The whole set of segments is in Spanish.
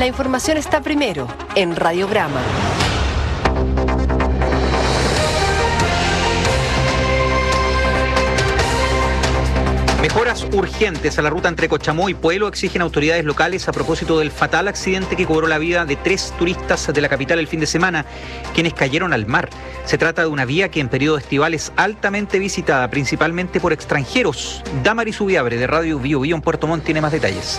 La información está primero en Radiograma. Mejoras urgentes a la ruta entre Cochamó y Puelo exigen autoridades locales a propósito del fatal accidente que cobró la vida de 3 turistas de la capital el fin de semana, quienes cayeron al mar. Se trata de una vía que en periodo estival es altamente visitada, principalmente por extranjeros. Damaris Ubiabre, de Radio Bio Bio en Puerto Montt, tiene más detalles.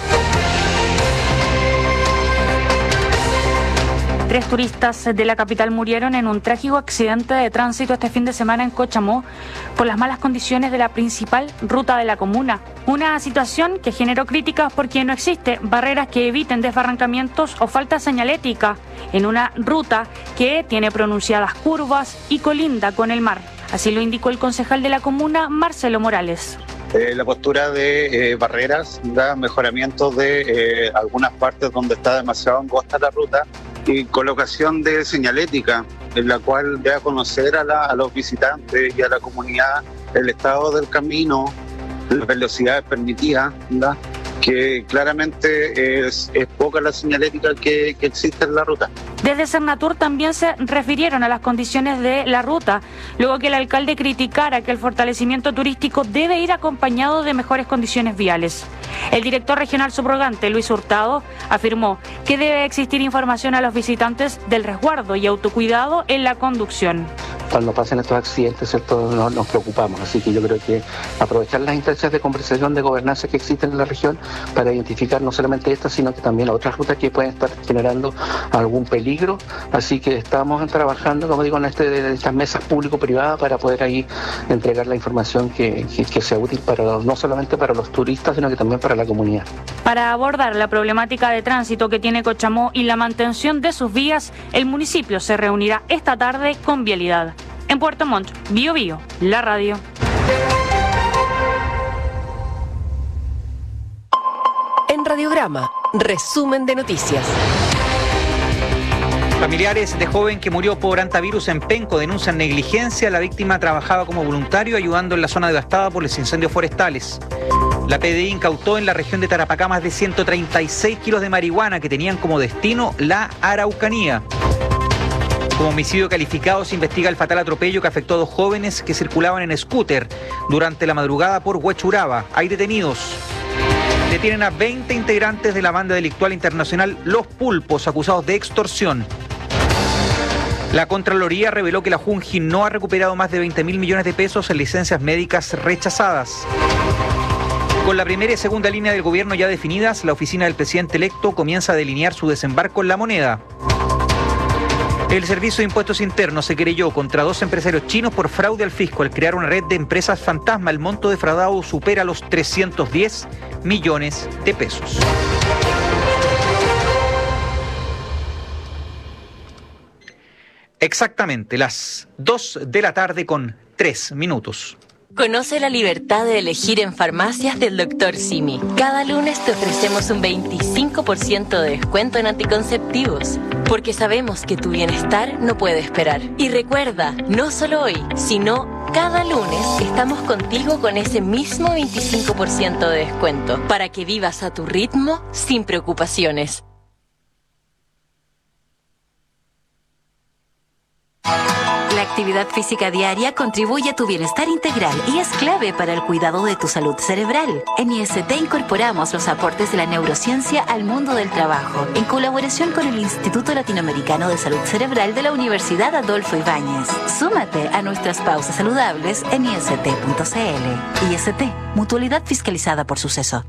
3 turistas de la capital murieron en un trágico accidente de tránsito este fin de semana en Cochamó por las malas condiciones de la principal ruta de la comuna. Una situación que generó críticas porque no existe barreras que eviten desbarrancamientos o falta señalética en una ruta que tiene pronunciadas curvas y colinda con el mar. Así lo indicó el concejal de la comuna, Marcelo Morales. La postura de barreras, mejoramiento de algunas partes donde está demasiado angosta la ruta y colocación de señalética en la cual dé a conocer a los visitantes y a la comunidad el estado del camino, las velocidades permitidas, que claramente es poca la señalética que existe en la ruta. Desde Cernatur también se refirieron a las condiciones de la ruta, luego que el alcalde criticara que el fortalecimiento turístico debe ir acompañado de mejores condiciones viales. El director regional subrogante, Luis Hurtado, afirmó que debe existir información a los visitantes del resguardo y autocuidado en la conducción. Cuando pasen estos accidentes, ¿cierto?, nos preocupamos. Así que yo creo que aprovechar las instancias de conversación de gobernanza que existen en la región para identificar no solamente estas, sino que también otras rutas que pueden estar generando algún peligro. Así que estamos trabajando, como digo, en estas mesas público-privadas para poder ahí entregar la información que sea útil no solamente para los turistas, sino que también para la comunidad. Para abordar la problemática de tránsito que tiene Cochamó y la mantención de sus vías, el municipio se reunirá esta tarde con Vialidad. En Puerto Montt, Bio Bio, la radio. En Radiograma, resumen de noticias. Familiares de joven que murió por hantavirus en Penco denuncian negligencia. La víctima trabajaba como voluntario ayudando en la zona devastada por los incendios forestales. La PDI incautó en la región de Tarapacá más de 136 kilos de marihuana que tenían como destino la Araucanía. Como homicidio calificado se investiga el fatal atropello que afectó a 2 jóvenes que circulaban en scooter durante la madrugada por Huechuraba. Hay detenidos. Detienen a 20 integrantes de la banda delictual internacional Los Pulpos, acusados de extorsión. La Contraloría reveló que la Junji no ha recuperado más de 20.000 millones de pesos en licencias médicas rechazadas. Con la primera y segunda línea del gobierno ya definidas, la oficina del presidente electo comienza a delinear su desembarco en la moneda. El Servicio de Impuestos Internos se querelló contra 2 empresarios chinos por fraude al fisco al crear una red de empresas fantasma. El monto defraudado supera los 310 millones de pesos. Exactamente las 2 de la tarde con 3 minutos. Conoce la libertad de elegir en farmacias del Dr. Simi. Cada lunes te ofrecemos un 25% de descuento en anticonceptivos, porque sabemos que tu bienestar no puede esperar. Y recuerda, no solo hoy, sino cada lunes estamos contigo con ese mismo 25% de descuento, para que vivas a tu ritmo sin preocupaciones. La actividad física diaria contribuye a tu bienestar integral y es clave para el cuidado de tu salud cerebral. En IST incorporamos los aportes de la neurociencia al mundo del trabajo, en colaboración con el Instituto Latinoamericano de Salud Cerebral de la Universidad Adolfo Ibáñez. Súmate a nuestras pausas saludables en ist.cl. IST, mutualidad fiscalizada por Suceso.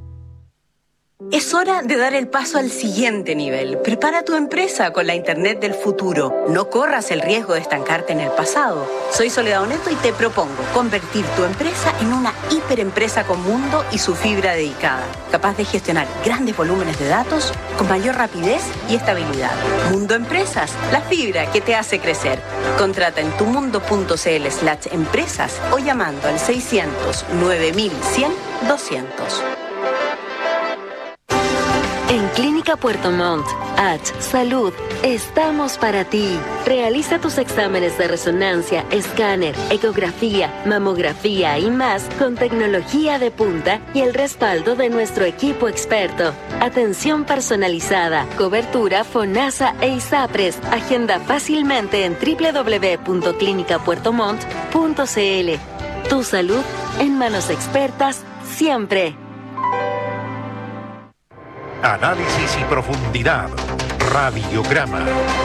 Es hora de dar el paso al siguiente nivel. Prepara tu empresa con la Internet del futuro. No corras el riesgo de estancarte en el pasado. Soy Soledad Oneto y te propongo convertir tu empresa en una hiperempresa con mundo y su fibra dedicada, capaz de gestionar grandes volúmenes de datos con mayor rapidez y estabilidad. Mundo Empresas, la fibra que te hace crecer. Contrata en tumundo.cl/empresas o llamando al 600 9100 200. En Clínica Puerto Montt, Salud, estamos para ti. Realiza tus exámenes de resonancia, escáner, ecografía, mamografía y más con tecnología de punta y el respaldo de nuestro equipo experto. Atención personalizada, cobertura FONASA e ISAPRES. Agenda fácilmente en www.clinicapuertomont.cl. Tu salud en manos expertas siempre. Análisis y profundidad. Radiograma.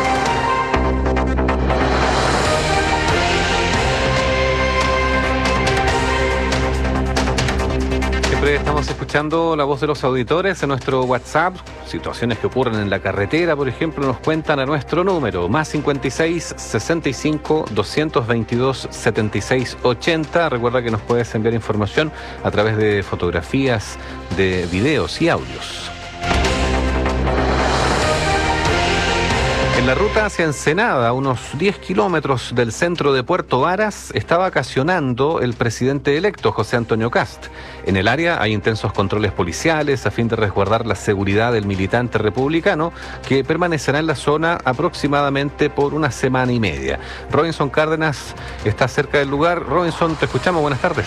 Siempre estamos escuchando la voz de los auditores en nuestro WhatsApp. Situaciones que ocurren en la carretera, por ejemplo, nos cuentan a nuestro número más 56 65 222 76 80. Recuerda que nos puedes enviar información a través de fotografías, de videos y audios. En la ruta hacia Ensenada, a unos 10 kilómetros del centro de Puerto Varas, está vacacionando el presidente electo, José Antonio Kast. En el área hay intensos controles policiales a fin de resguardar la seguridad del militante republicano, que permanecerá en la zona aproximadamente por una semana y media. Robinson Cárdenas está cerca del lugar. Robinson, te escuchamos. Buenas tardes.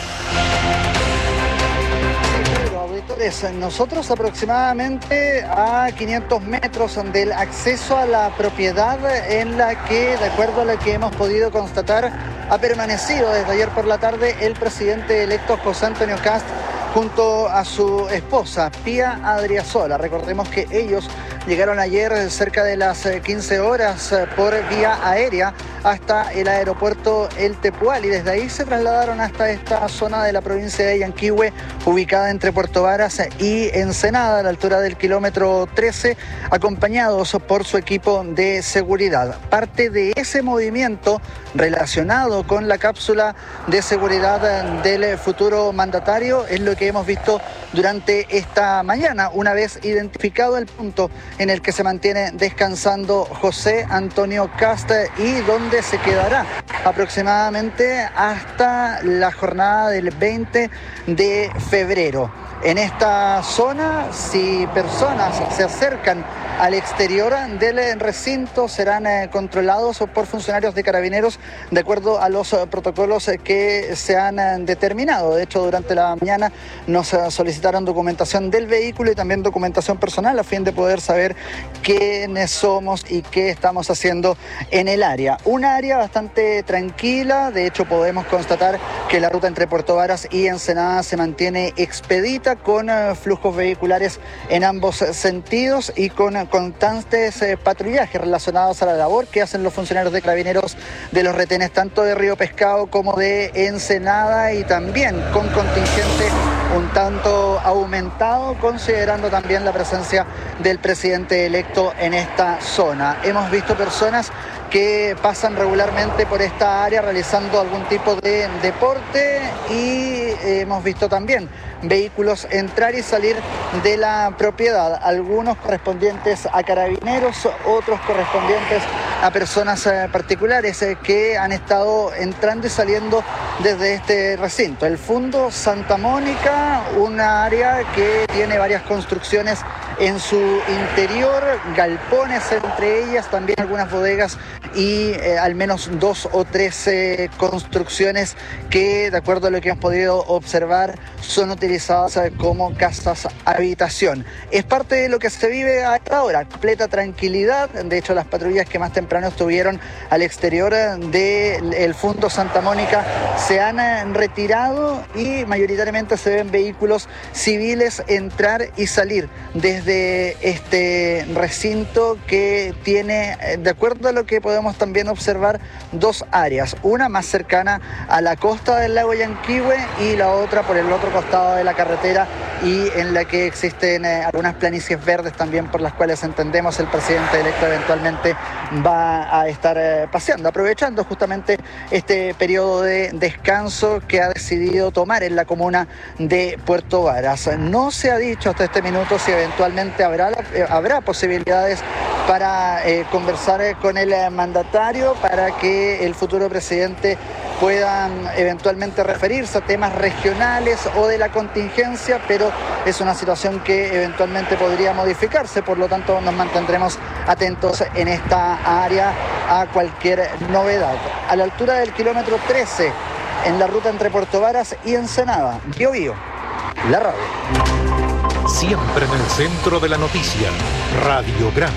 Nosotros aproximadamente a 500 metros del acceso a la propiedad en la que, de acuerdo a lo que hemos podido constatar, ha permanecido desde ayer por la tarde el presidente electo José Antonio Kast junto a su esposa, Pía Adriasola. Recordemos que ellos llegaron ayer cerca de las 15 horas por vía aérea hasta el aeropuerto El Tepual y desde ahí se trasladaron hasta esta zona de la provincia de Yanquihue, ubicada entre Puerto Varas y Ensenada, a la altura del kilómetro 13, acompañados por su equipo de seguridad. Parte de ese movimiento relacionado con la cápsula de seguridad del futuro mandatario es lo que hemos visto durante esta mañana, una vez identificado el punto en el que se mantiene descansando José Antonio Kast y donde se quedará aproximadamente hasta la jornada del 20 de febrero. En esta zona, si personas se acercan al exterior del recinto, serán controlados por funcionarios de Carabineros de acuerdo a los protocolos que se han determinado. De hecho, durante la mañana nos solicitaron documentación del vehículo y también documentación personal a fin de poder saber quiénes somos y qué estamos haciendo en el área. Un área bastante tranquila, de hecho podemos constatar que la ruta entre Puerto Varas y Ensenada se mantiene expedita con flujos vehiculares en ambos sentidos y con constantes patrullajes relacionados a la labor que hacen los funcionarios de Carabineros de los retenes tanto de Río Pescado como de Ensenada y también con contingente un tanto aumentado considerando también la presencia del presidente electo en esta zona. Hemos visto personas que pasan regularmente por esta área realizando algún tipo de deporte y hemos visto también vehículos entrar y salir de la propiedad, algunos correspondientes a Carabineros, otros correspondientes a personas particulares que han estado entrando y saliendo desde este recinto. El Fundo Santa Mónica, una área que tiene varias construcciones en su interior, galpones entre ellas, también algunas bodegas y al menos 2 o 3 construcciones que, de acuerdo a lo que hemos podido observar, son utilizadas como casas habitación. Es parte de lo que se vive a esta hora, completa tranquilidad. De hecho, las patrullas que más temprano estuvieron al exterior del Fundo Santa Mónica se han retirado y mayoritariamente se ven vehículos civiles entrar y salir desde este recinto que tiene, de acuerdo a lo que podemos también observar, 2 áreas, una más cercana a la costa del lago Yanquihue y la otra por el otro costado de la carretera y en la que existen algunas planicies verdes también por las cuales entendemos el presidente electo eventualmente va a estar paseando, aprovechando justamente este periodo de descanso que ha decidido tomar en la comuna de Puerto Varas. No se ha dicho hasta este minuto si eventualmente habrá posibilidades para conversar con el mandatario para que el futuro presidente puedan eventualmente referirse a temas regionales o de la contingencia, pero es una situación que eventualmente podría modificarse, por lo tanto nos mantendremos atentos en esta área a cualquier novedad. A la altura del kilómetro 13, en la ruta entre Puerto Varas y Ensenada, Biobío, la radio. Siempre en el centro de la noticia, Radiograma.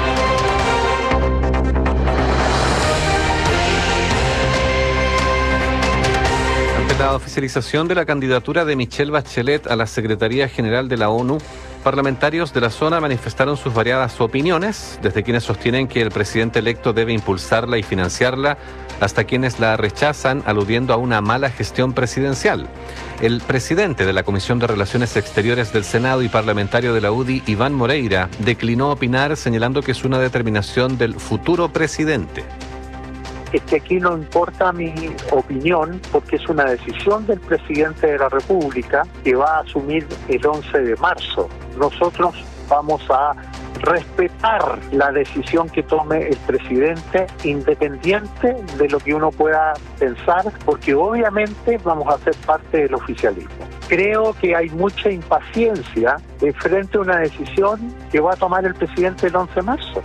Ante la oficialización de la candidatura de Michelle Bachelet a la Secretaría General de la ONU, parlamentarios de la zona manifestaron sus variadas opiniones, desde quienes sostienen que el presidente electo debe impulsarla y financiarla, hasta quienes la rechazan, aludiendo a una mala gestión presidencial. El presidente de la Comisión de Relaciones Exteriores del Senado y parlamentario de la UDI, Iván Moreira, declinó opinar, señalando que es una determinación del futuro presidente. Es que aquí no importa mi opinión, porque es una decisión del presidente de la República que va a asumir el 11 de marzo. Nosotros vamos a respetar la decisión que tome el presidente, independiente de lo que uno pueda pensar, porque obviamente vamos a ser parte del oficialismo. Creo que hay mucha impaciencia frente a una decisión que va a tomar el presidente el 11 de marzo.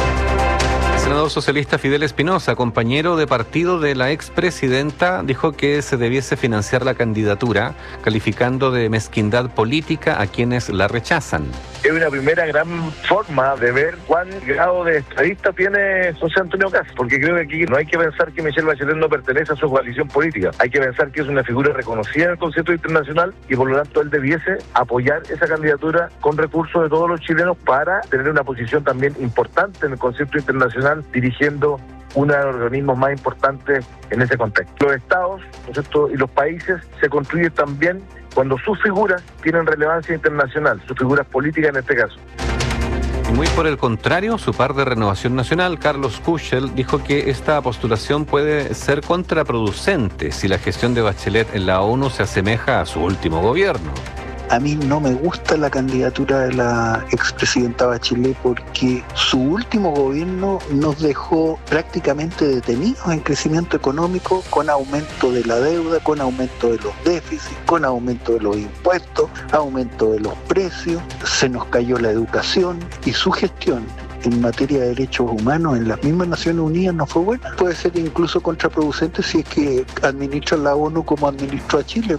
El senador socialista Fidel Espinosa, compañero de partido de la expresidenta, dijo que se debiese financiar la candidatura, calificando de mezquindad política a quienes la rechazan. Es una primera gran forma de ver cuán grado de estadista tiene José Antonio Kast, porque creo que aquí no hay que pensar que Michelle Bachelet no pertenece a su coalición política, hay que pensar que es una figura reconocida en el concierto internacional y por lo tanto él debiese apoyar esa candidatura con recursos de todos los chilenos para tener una posición también importante en el concierto internacional, dirigiendo uno de los organismos más importantes en ese contexto. Los estados, ¿no es cierto?, y los países se construyen también cuando sus figuras tienen relevancia internacional, sus figuras políticas en este caso. Y muy por el contrario, su par de Renovación Nacional, Carlos Kuschel, dijo que esta postulación puede ser contraproducente si la gestión de Bachelet en la ONU se asemeja a su último gobierno. A mí no me gusta la candidatura de la expresidenta Bachelet porque su último gobierno nos dejó prácticamente detenidos en crecimiento económico, con aumento de la deuda, con aumento de los déficits, con aumento de los impuestos, aumento de los precios, se nos cayó la educación y su gestión en materia de derechos humanos en las mismas Naciones Unidas no fue buena. Puede ser incluso contraproducente si es que administra la ONU como administró a Chile.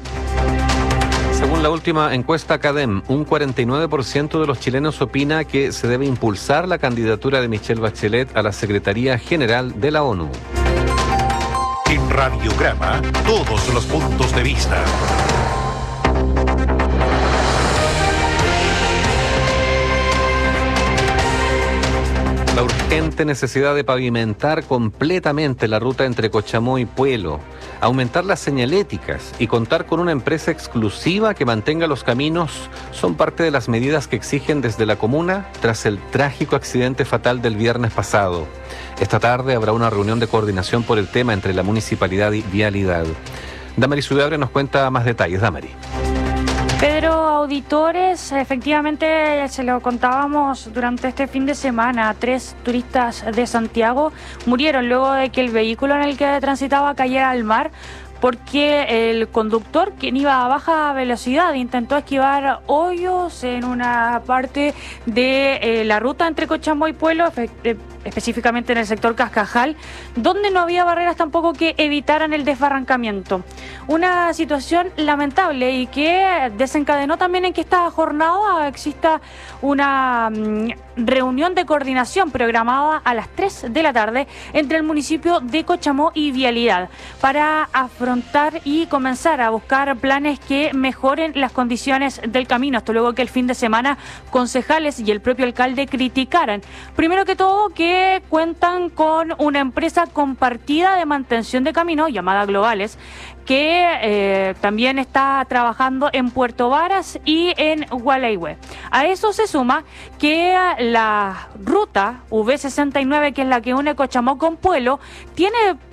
Según la última encuesta CADEM, un 49% de los chilenos opina que se debe impulsar la candidatura de Michelle Bachelet a la Secretaría General de la ONU. En Radiograma, todos los puntos de vista. La urgente necesidad de pavimentar completamente la ruta entre Cochamó y Puelo, aumentar las señaléticas y contar con una empresa exclusiva que mantenga los caminos son parte de las medidas que exigen desde la comuna tras el trágico accidente fatal del viernes pasado. Esta tarde habrá una reunión de coordinación por el tema entre la municipalidad y Vialidad. Damaris Udabre nos cuenta más detalles. Damaris. Pedro, auditores, efectivamente se lo contábamos durante este fin de semana, 3 turistas de Santiago murieron luego de que el vehículo en el que transitaba cayera al mar porque el conductor, quien iba a baja velocidad, intentó esquivar hoyos en una parte de la ruta entre Cochamó y Puelo, específicamente en el sector Cascajal, donde no había barreras tampoco que evitaran el desbarrancamiento. Una situación lamentable y que desencadenó también en que esta jornada exista una reunión de coordinación programada a las 3 de la tarde entre el municipio de Cochamó y Vialidad para afrontar y comenzar a buscar planes que mejoren las condiciones del camino. Esto luego que el fin de semana concejales y el propio alcalde criticaran, primero que todo, que cuentan con una empresa compartida de mantención de camino llamada Globales, que también está trabajando en Puerto Varas y en Gualeguay. A eso se suma que la ruta V69, que es la que une Cochamó con Puelo, tiene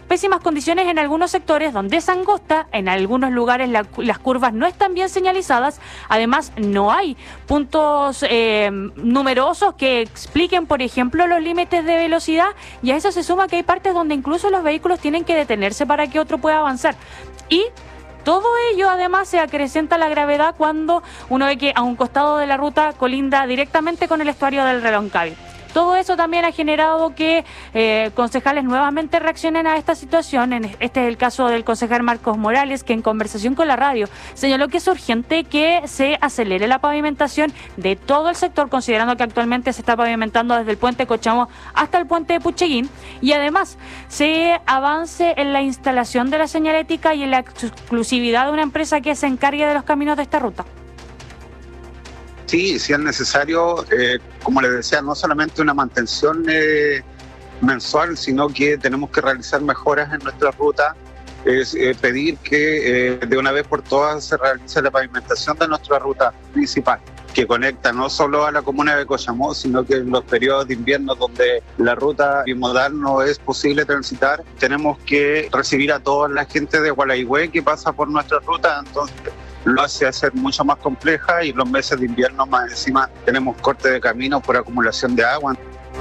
pésimas condiciones en algunos sectores donde es angosta, en algunos lugares las curvas no están bien señalizadas, además no hay puntos numerosos que expliquen, por ejemplo, los límites de velocidad, y a eso se suma que hay partes donde incluso los vehículos tienen que detenerse para que otro pueda avanzar. Y todo ello además se acrecenta la gravedad cuando uno ve que a un costado de la ruta colinda directamente con el estuario del Reloncaví. Todo eso también ha generado que concejales nuevamente reaccionen a esta situación. Este es el caso del concejal Marcos Morales, que en conversación con la radio señaló que es urgente que se acelere la pavimentación de todo el sector, considerando que actualmente se está pavimentando desde el puente Cochamó hasta el puente de Pucheguín, y además se avance en la instalación de la señalética y en la exclusividad de una empresa que se encargue de los caminos de esta ruta. Sí, si es necesario, como les decía, no solamente una mantención mensual, sino que tenemos que realizar mejoras en nuestra ruta, pedir que de una vez por todas se realice la pavimentación de nuestra ruta principal, que conecta no solo a la comuna de Cochamó, sino que en los periodos de invierno donde la ruta bimodal no es posible transitar, tenemos que recibir a toda la gente de Gualaihue que pasa por nuestra ruta, entonces lo hace hacer mucho más compleja, y los meses de invierno más encima tenemos corte de camino por acumulación de agua.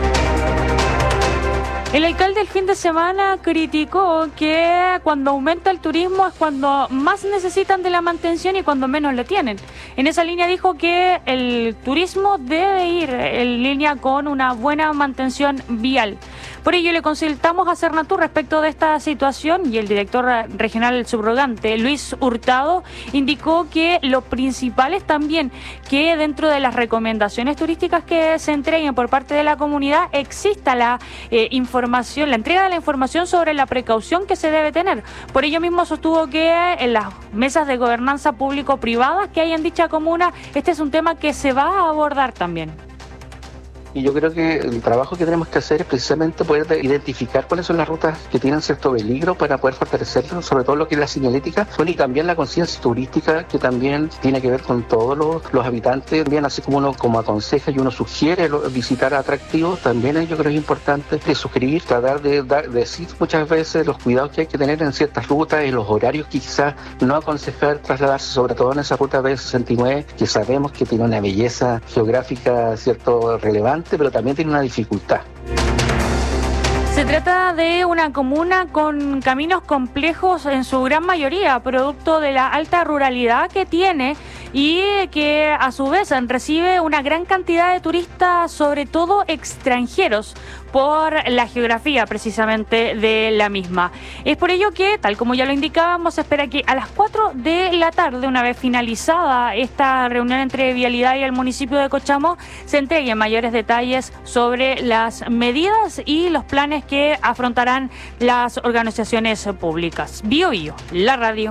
El alcalde el fin de semana criticó que cuando aumenta el turismo es cuando más necesitan de la mantención y cuando menos la tienen. En esa línea dijo que el turismo debe ir en línea con una buena mantención vial. Por ello le consultamos a Cernatur respecto de esta situación, y el director regional subrogante, Luis Hurtado, indicó que lo principal es también que dentro de las recomendaciones turísticas que se entreguen por parte de la comunidad exista la información, la entrega de la información sobre la precaución que se debe tener. Por ello mismo sostuvo que en las mesas de gobernanza público-privadas que hay en dicha comuna, este es un tema que se va a abordar también. Y yo creo que el trabajo que tenemos que hacer es precisamente poder identificar cuáles son las rutas que tienen cierto peligro para poder fortalecerlo, sobre todo lo que es la señalética, bueno, y también la conciencia turística, que también tiene que ver con todos los habitantes, bien así como uno como aconseja y uno sugiere visitar atractivos, también yo creo que es importante sugerir, tratar de decir muchas veces los cuidados que hay que tener en ciertas rutas, en los horarios que quizás no aconsejar trasladarse, sobre todo en esa ruta B69, que sabemos que tiene una belleza geográfica cierto relevante, pero también tiene una dificultad. Se trata de una comuna con caminos complejos en su gran mayoría, producto de la alta ruralidad que tiene y que a su vez recibe una gran cantidad de turistas, sobre todo extranjeros, por la geografía precisamente de la misma. Es por ello que, tal como ya lo indicábamos, se espera que a las 4 de la tarde, una vez finalizada esta reunión entre Vialidad y el municipio de Cochamó, se entreguen mayores detalles sobre las medidas y los planes que afrontarán las organizaciones públicas. Bio, la radio.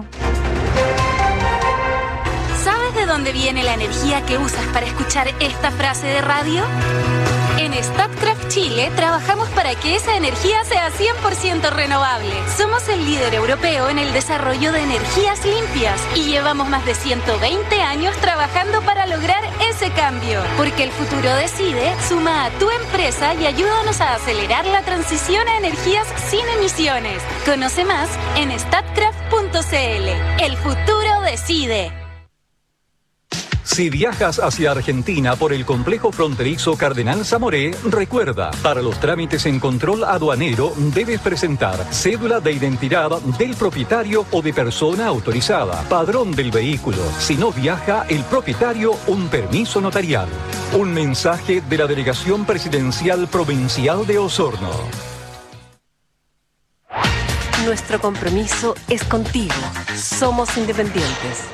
¿Sabes de dónde viene la energía que usas para escuchar esta frase de radio? En Statkraft Chile trabajamos para que esa energía sea 100% renovable. Somos el líder europeo en el desarrollo de energías limpias y llevamos más de 120 años trabajando para lograr ese cambio. Porque el futuro decide, suma a tu empresa y ayúdanos a acelerar la transición a energías sin emisiones. Conoce más en statkraft.cl. El futuro decide. Si viajas hacia Argentina por el complejo fronterizo Cardenal Zamoré, recuerda, para los trámites en control aduanero debes presentar cédula de identidad del propietario o de persona autorizada, padrón del vehículo. Si no viaja el propietario, un permiso notarial. Un mensaje de la Delegación Presidencial Provincial de Osorno. Nuestro compromiso es contigo. Somos independientes.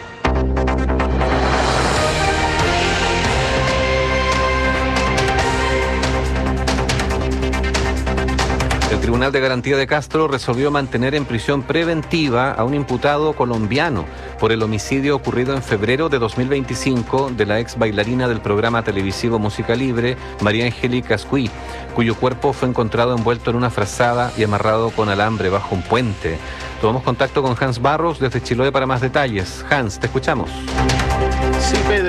El Tribunal de Garantía de Castro resolvió mantener en prisión preventiva a un imputado colombiano por el homicidio ocurrido en febrero de 2025 de la ex bailarina del programa televisivo Música Libre, María Angélica Ascuí, cuyo cuerpo fue encontrado envuelto en una frazada y amarrado con alambre bajo un puente. Tomamos contacto con Hans Barros desde Chiloé para más detalles. Hans, te escuchamos. Sí, Pedro,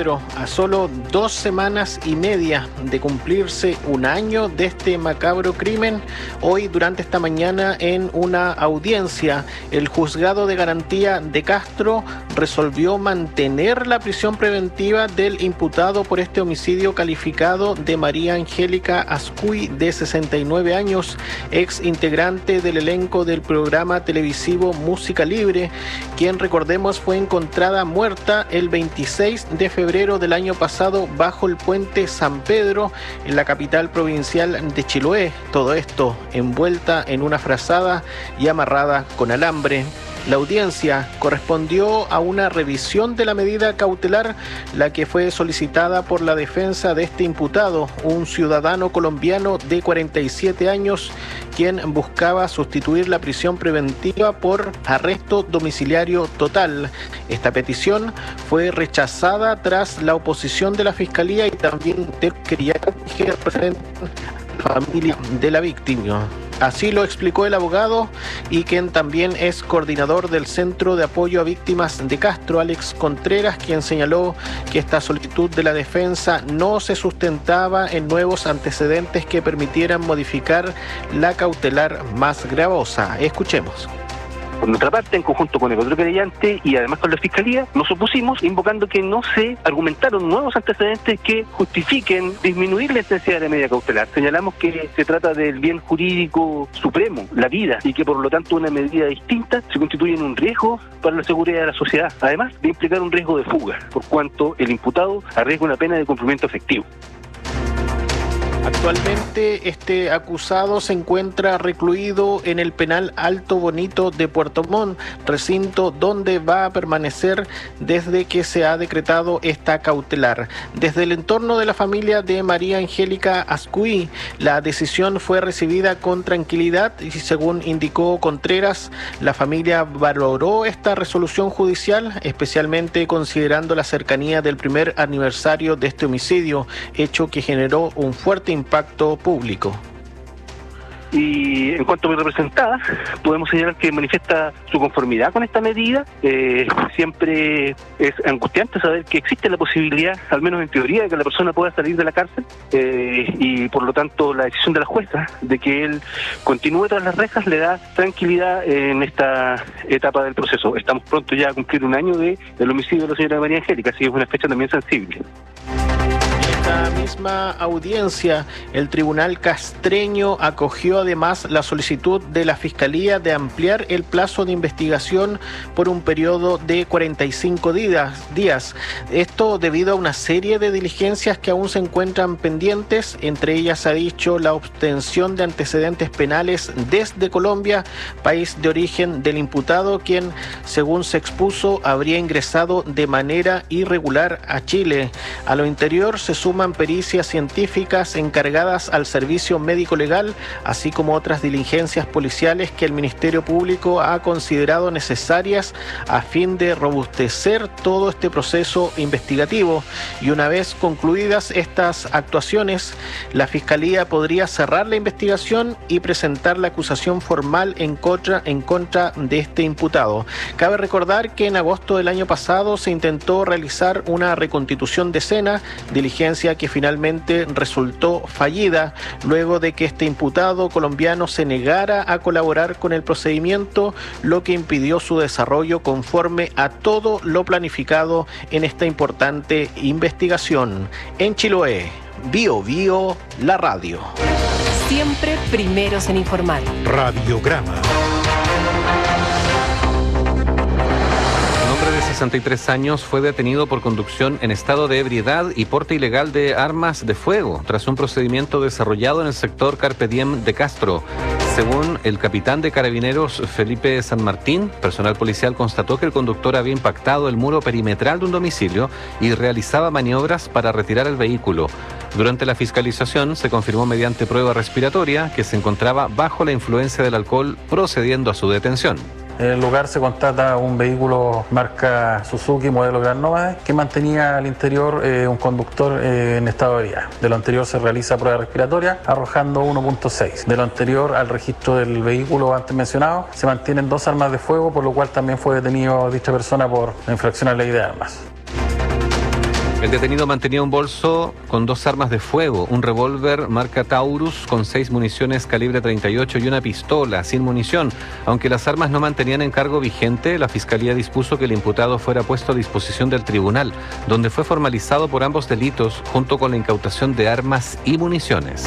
Pedro, a solo 2 semanas y media de cumplirse un año de este macabro crimen, hoy durante esta mañana en una audiencia, el Juzgado de Garantía de Castro resolvió mantener la prisión preventiva del imputado por este homicidio calificado de María Angélica Ascuy, de 69 años, ex integrante del elenco del programa televisivo Música Libre, quien, recordemos, fue encontrada muerta el 26 de febrero del año pasado bajo el puente San Pedro en la capital provincial de Chiloé. Todo esto envuelta en una frazada y amarrada con alambre. La audiencia correspondió a una revisión de la medida cautelar, la que fue solicitada por la defensa de este imputado, un ciudadano colombiano de 47 años, quien buscaba sustituir la prisión preventiva por arresto domiciliario total. Esta petición fue rechazada tras la oposición de la Fiscalía y también del querellante que representa a la familia de la víctima. Así lo explicó el abogado y quien también es coordinador del Centro de Apoyo a Víctimas de Castro, Alex Contreras, quien señaló que esta solicitud de la defensa no se sustentaba en nuevos antecedentes que permitieran modificar la cautelar más gravosa. Escuchemos. Por nuestra parte, en conjunto con el otro querellante y además con la Fiscalía, nos opusimos invocando que no se argumentaron nuevos antecedentes que justifiquen disminuir la intensidad de la medida cautelar. Señalamos que se trata del bien jurídico supremo, la vida, y que por lo tanto una medida distinta se constituye en un riesgo para la seguridad de la sociedad, además de implicar un riesgo de fuga, por cuanto el imputado arriesga una pena de cumplimiento efectivo. Actualmente este acusado se encuentra recluido en el penal Alto Bonito de Puerto Montt, recinto donde va a permanecer desde que se ha decretado esta cautelar. Desde el entorno de la familia de María Angélica Ascuy, la decisión fue recibida con tranquilidad y, según indicó Contreras, la familia valoró esta resolución judicial, especialmente considerando la cercanía del primer aniversario de este homicidio, hecho que generó un fuerte impacto público. Y en cuanto a mi representada, podemos señalar que manifiesta su conformidad con esta medida. Siempre es angustiante saber que existe la posibilidad, al menos en teoría, de que la persona pueda salir de la cárcel, y por lo tanto la decisión de la jueza de que él continúe tras las rejas le da tranquilidad en esta etapa del proceso. Estamos pronto ya a cumplir un año del homicidio de la señora María Angélica, así que es una fecha también sensible. En esta misma audiencia, el tribunal castreño acogió además la solicitud de la Fiscalía de ampliar el plazo de investigación por un periodo de 45 días. Esto debido a una serie de diligencias que aún se encuentran pendientes. Entre ellas, ha dicho, la obtención de antecedentes penales desde Colombia, país de origen del imputado, quien, según se expuso, habría ingresado de manera irregular a Chile. A lo interior se suman pericias científicas encargadas al servicio médico legal, así como otras diligencias policiales que el Ministerio Público ha considerado necesarias a fin de robustecer todo este proceso investigativo. Y una vez concluidas estas actuaciones, la Fiscalía podría cerrar la investigación y presentar la acusación formal en contra de este imputado. Cabe recordar que en agosto del año pasado se intentó realizar una reconstitución de escena, diligencia que finalmente resultó fallida luego de que este imputado colombiano se negara a colaborar con el procedimiento, lo que impidió su desarrollo conforme a todo lo planificado en esta importante investigación. En Chiloé, Bio Bio, la radio. Siempre primeros en informar. Radiograma. 63 años fue detenido por conducción en estado de ebriedad y porte ilegal de armas de fuego tras un procedimiento desarrollado en el sector Carpe Diem de Castro. Según el capitán de Carabineros Felipe San Martín, personal policial constató que el conductor había impactado el muro perimetral de un domicilio y realizaba maniobras para retirar el vehículo. Durante la fiscalización se confirmó mediante prueba respiratoria que se encontraba bajo la influencia del alcohol, procediendo a su detención. En el lugar se constata un vehículo marca Suzuki, modelo Grand Nomad, que mantenía al interior un conductor en estado de ebriedad. De lo anterior se realiza prueba respiratoria, arrojando 1.6. De lo anterior al registro del vehículo antes mencionado, se mantienen 2 armas de fuego, por lo cual también fue detenido dicha persona por la infracción a la ley de armas. El detenido mantenía un bolso con 2 armas de fuego, un revólver marca Taurus con 6 municiones calibre 38 y una pistola sin munición. Aunque las armas no mantenían encargo vigente, la Fiscalía dispuso que el imputado fuera puesto a disposición del tribunal, donde fue formalizado por ambos delitos junto con la incautación de armas y municiones.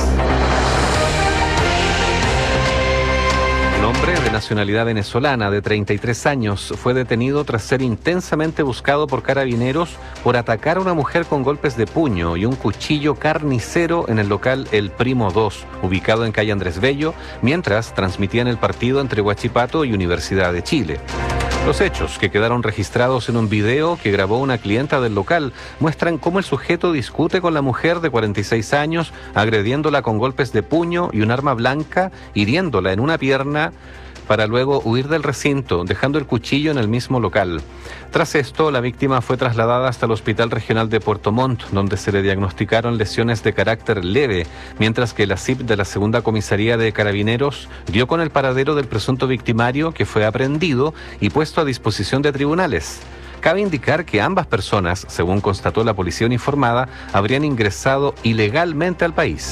Un hombre de nacionalidad venezolana de 33 años fue detenido tras ser intensamente buscado por carabineros por atacar a una mujer con golpes de puño y un cuchillo carnicero en el local El Primo 2, ubicado en calle Andrés Bello, mientras transmitían el partido entre Huachipato y Universidad de Chile. Los hechos, que quedaron registrados en un video que grabó una clienta del local, muestran cómo el sujeto discute con la mujer de 46 años, agrediéndola con golpes de puño y un arma blanca, hiriéndola en una pierna, para luego huir del recinto, dejando el cuchillo en el mismo local. Tras esto, la víctima fue trasladada hasta el Hospital Regional de Puerto Montt, donde se le diagnosticaron lesiones de carácter leve, mientras que la CIP de la Segunda Comisaría de Carabineros dio con el paradero del presunto victimario, que fue aprehendido y puesto a disposición de tribunales. Cabe indicar que ambas personas, según constató la policía uniformada, habrían ingresado ilegalmente al país.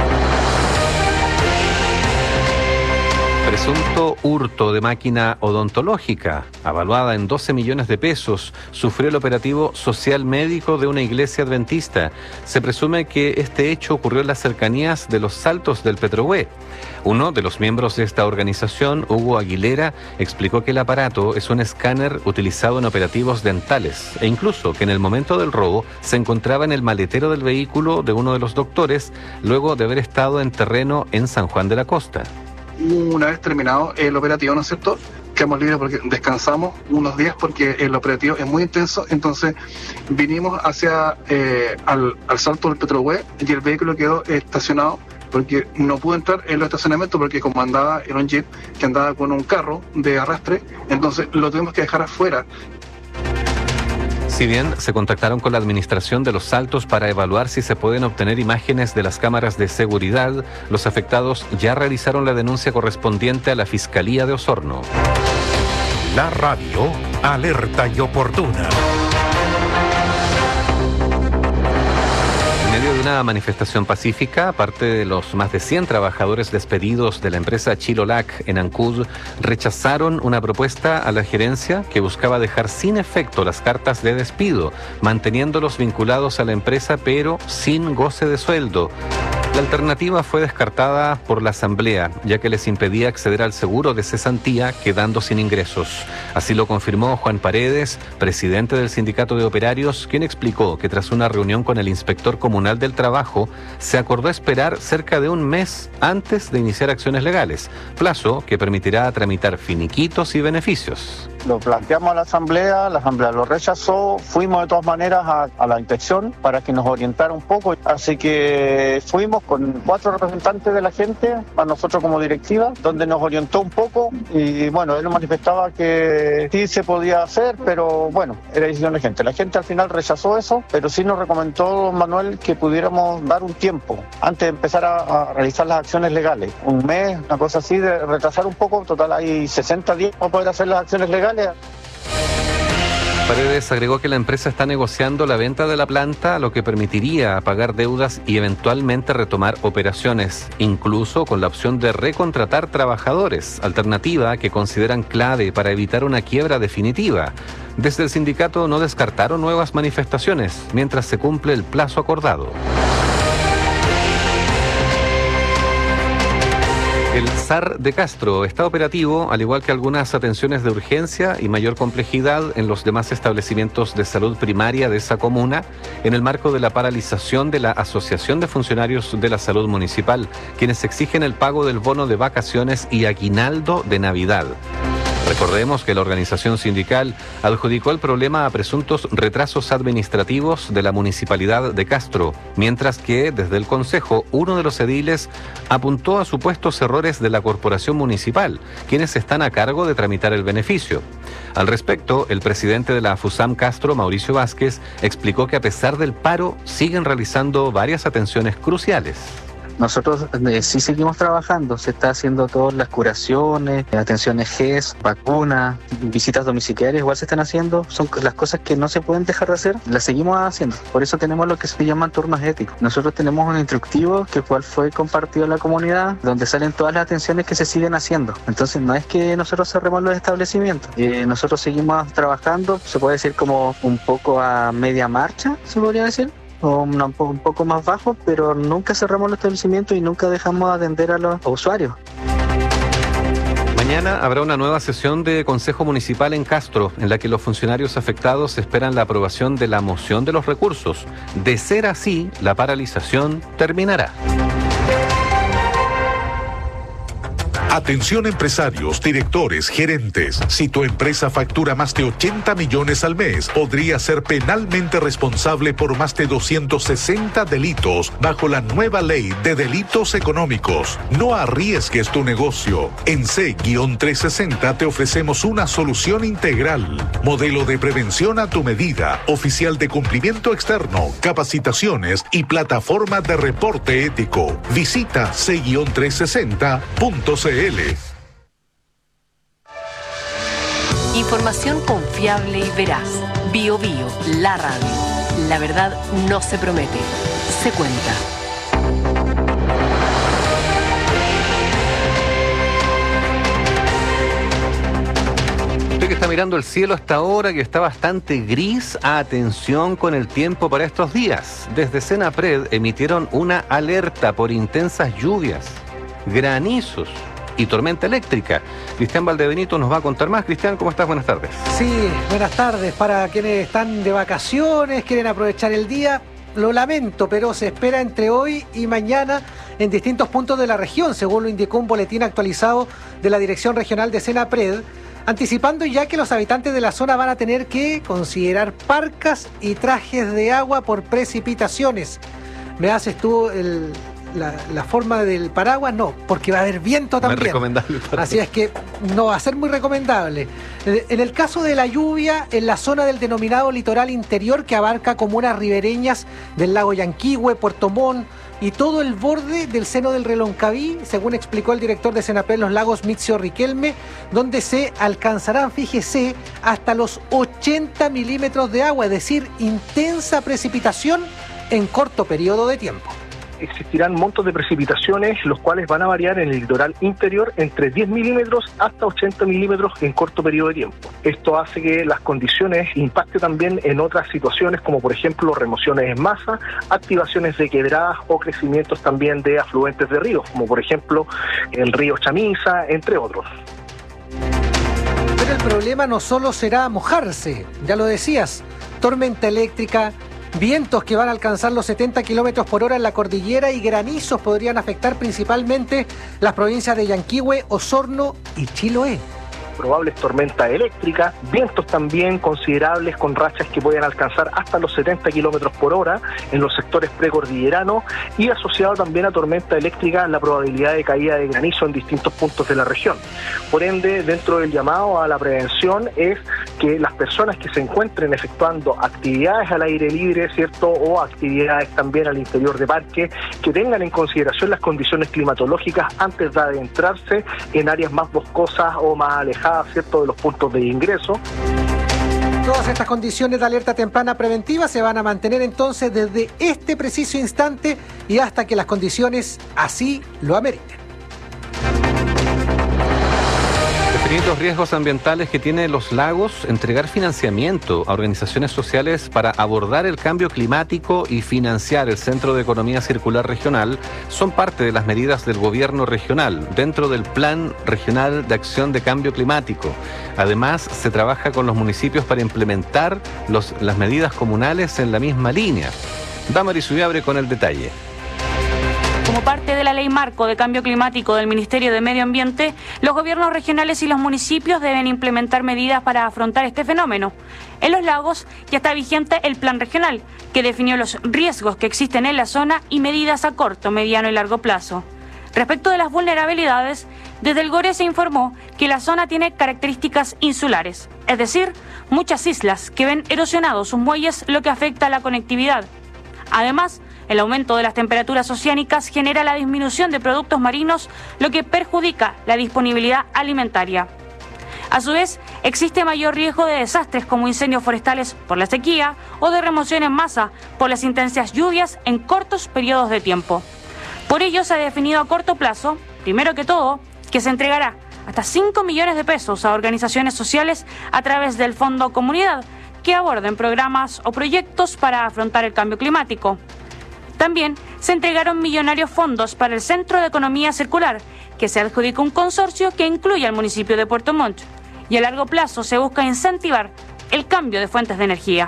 Presunto hurto de máquina odontológica, avaluada en 12 millones de pesos, sufrió el operativo social médico de una iglesia adventista. Se presume que este hecho ocurrió en las cercanías de los Saltos del Petrohue. Uno de los miembros de esta organización, Hugo Aguilera, explicó que el aparato es un escáner utilizado en operativos dentales e incluso que en el momento del robo se encontraba en el maletero del vehículo de uno de los doctores, luego de haber estado en terreno en San Juan de la Costa. Una vez terminado el operativo, ¿no es cierto?, quedamos libres porque descansamos unos días porque el operativo es muy intenso. Entonces vinimos hacia al Salto del Petrohue y el vehículo quedó estacionado porque no pudo entrar en los estacionamientos porque como andaba en un jeep que andaba con un carro de arrastre, entonces lo tuvimos que dejar afuera. Si bien se contactaron con la administración de Los Saltos para evaluar si se pueden obtener imágenes de las cámaras de seguridad, los afectados ya realizaron la denuncia correspondiente a la Fiscalía de Osorno. La radio alerta y oportuna. En medio de una manifestación pacífica, parte de los más de 100 trabajadores despedidos de la empresa Chilolac en Ancud rechazaron una propuesta a la gerencia que buscaba dejar sin efecto las cartas de despido, manteniéndolos vinculados a la empresa pero sin goce de sueldo. La alternativa fue descartada por la Asamblea, ya que les impedía acceder al seguro de cesantía, quedando sin ingresos. Así lo confirmó Juan Paredes, presidente del Sindicato de Operarios, quien explicó que tras una reunión con el inspector comunal del trabajo, se acordó esperar cerca de un mes antes de iniciar acciones legales, plazo que permitirá tramitar finiquitos y beneficios. Lo planteamos a la Asamblea lo rechazó, fuimos de todas maneras a la inspección para que nos orientara un poco, así que fuimos con 4 representantes de la gente, a nosotros como directiva, donde nos orientó un poco y bueno, él nos manifestaba que sí se podía hacer, pero bueno, era decisión de gente. La gente al final rechazó eso, pero sí nos recomendó don Manuel que pudiéramos dar un tiempo antes de empezar a realizar las acciones legales. Un mes, una cosa así, de retrasar un poco, total hay 60 días para poder hacer las acciones legales. Paredes agregó que la empresa está negociando la venta de la planta, lo que permitiría pagar deudas y eventualmente retomar operaciones, incluso con la opción de recontratar trabajadores, alternativa que consideran clave para evitar una quiebra definitiva. Desde el sindicato no descartaron nuevas manifestaciones mientras se cumple el plazo acordado. El SAR de Castro está operativo, al igual que algunas atenciones de urgencia y mayor complejidad en los demás establecimientos de salud primaria de esa comuna, en el marco de la paralización de la Asociación de Funcionarios de la Salud Municipal, quienes exigen el pago del bono de vacaciones y aguinaldo de Navidad. Recordemos que la organización sindical adjudicó el problema a presuntos retrasos administrativos de la Municipalidad de Castro, mientras que desde el Consejo uno de los ediles apuntó a supuestos errores de la Corporación Municipal, quienes están a cargo de tramitar el beneficio. Al respecto, el presidente de la AFUSAM Castro, Mauricio Vázquez, explicó que a pesar del paro siguen realizando varias atenciones cruciales. Nosotros sí seguimos trabajando, se está haciendo todas las curaciones, atenciones GES, vacunas, visitas domiciliarias, igual se están haciendo, son las cosas que no se pueden dejar de hacer, las seguimos haciendo, por eso tenemos lo que se llaman turnos éticos. Nosotros tenemos un instructivo que cual fue compartido en la comunidad, donde salen todas las atenciones que se siguen haciendo, entonces no es que nosotros cerremos los establecimientos, nosotros seguimos trabajando, se puede decir como un poco a media marcha, se podría decir, o un poco más bajo, pero nunca cerramos los establecimientos y nunca dejamos de atender a los usuarios. Mañana habrá una nueva sesión de Consejo Municipal en Castro, en la que los funcionarios afectados esperan la aprobación de la moción de los recursos. De ser así, la paralización terminará. Atención empresarios, directores, gerentes. Si tu empresa factura más de 80 millones al mes, podría ser penalmente responsable por más de 260 delitos bajo la nueva ley de delitos económicos. No arriesgues tu negocio. En C-360 te ofrecemos una solución integral. Modelo de prevención a tu medida, oficial de cumplimiento externo, capacitaciones y plataforma de reporte ético. Visita C-360.cl. Información confiable y veraz. Bio Bio, la radio. La verdad no se promete, se cuenta. Usted que está mirando el cielo hasta ahora, que está bastante gris, atención con el tiempo para estos días. Desde Senapred emitieron una alerta por intensas lluvias, granizos y tormenta eléctrica. Cristian Valdebenito nos va a contar más. Cristian, ¿cómo estás? Buenas tardes. Sí, buenas tardes. Para quienes están de vacaciones, quieren aprovechar el día, lo lamento, pero se espera entre hoy y mañana en distintos puntos de la región, según lo indicó un boletín actualizado de la Dirección Regional de Senapred, anticipando ya que los habitantes de la zona van a tener que considerar parcas y trajes de agua por precipitaciones. ¿Me haces tú la forma del paraguas? No, porque va a haber viento también. No es recomendable. Así es que no va a ser muy recomendable. En el caso de la lluvia, en la zona del denominado litoral interior, que abarca comunas ribereñas del lago Yanquihue, Puerto Montt y todo el borde del seno del Reloncaví, según explicó el director de Senapred Los Lagos, Mixio Riquelme, donde se alcanzarán, fíjese, hasta los 80 milímetros de agua, es decir, intensa precipitación en corto periodo de tiempo. Existirán montos de precipitaciones, los cuales van a variar en el litoral interior entre 10 milímetros hasta 80 milímetros en corto periodo de tiempo. Esto hace que las condiciones impacten también en otras situaciones, como por ejemplo remociones en masa, activaciones de quebradas o crecimientos también de afluentes de ríos, como por ejemplo el río Chamisa, entre otros. Pero el problema no solo será mojarse, ya lo decías, tormenta eléctrica, vientos que van a alcanzar los 70 kilómetros por hora en la cordillera y granizos podrían afectar principalmente las provincias de Yanquihue, Osorno y Chiloé. Probables tormentas eléctricas, vientos también considerables con rachas que pueden alcanzar hasta los 70 kilómetros por hora en los sectores precordilleranos y asociado también a tormenta eléctrica la probabilidad de caída de granizo en distintos puntos de la región. Por ende, dentro del llamado a la prevención es que las personas que se encuentren efectuando actividades al aire libre, ¿cierto?, o actividades también al interior de parques, que tengan en consideración las condiciones climatológicas antes de adentrarse en áreas más boscosas o más alejadas, ¿cierto?, de los puntos de ingreso. Todas estas condiciones de alerta temprana preventiva se van a mantener entonces desde este preciso instante y hasta que las condiciones así lo ameriten. Definir los riesgos ambientales que tienen los lagos, entregar financiamiento a organizaciones sociales para abordar el cambio climático y financiar el Centro de Economía Circular Regional son parte de las medidas del gobierno regional dentro del Plan Regional de Acción de Cambio Climático. Además, se trabaja con los municipios para implementar las medidas comunales en la misma línea. Damaris Ullabre con el detalle. Como parte de la Ley Marco de Cambio Climático del Ministerio de Medio Ambiente, los gobiernos regionales y los municipios deben implementar medidas para afrontar este fenómeno. En Los Lagos ya está vigente el Plan Regional, que definió los riesgos que existen en la zona y medidas a corto, mediano y largo plazo. Respecto de las vulnerabilidades, desde el GORE se informó que la zona tiene características insulares, es decir, muchas islas que ven erosionados sus muelles, lo que afecta a la conectividad. Además, El aumento de las temperaturas oceánicas genera la disminución de productos marinos, lo que perjudica la disponibilidad alimentaria. A su vez, existe mayor riesgo de desastres como incendios forestales por la sequía o de remoción en masa por las intensas lluvias en cortos periodos de tiempo. Por ello, se ha definido a corto plazo, primero que todo, que se entregará hasta 5 millones de pesos a organizaciones sociales a través del Fondo Comunidad que aborden programas o proyectos para afrontar el cambio climático. También se entregaron millonarios fondos para el Centro de Economía Circular, que se adjudica un consorcio que incluye al municipio de Puerto Montt, y a largo plazo se busca incentivar el cambio de fuentes de energía.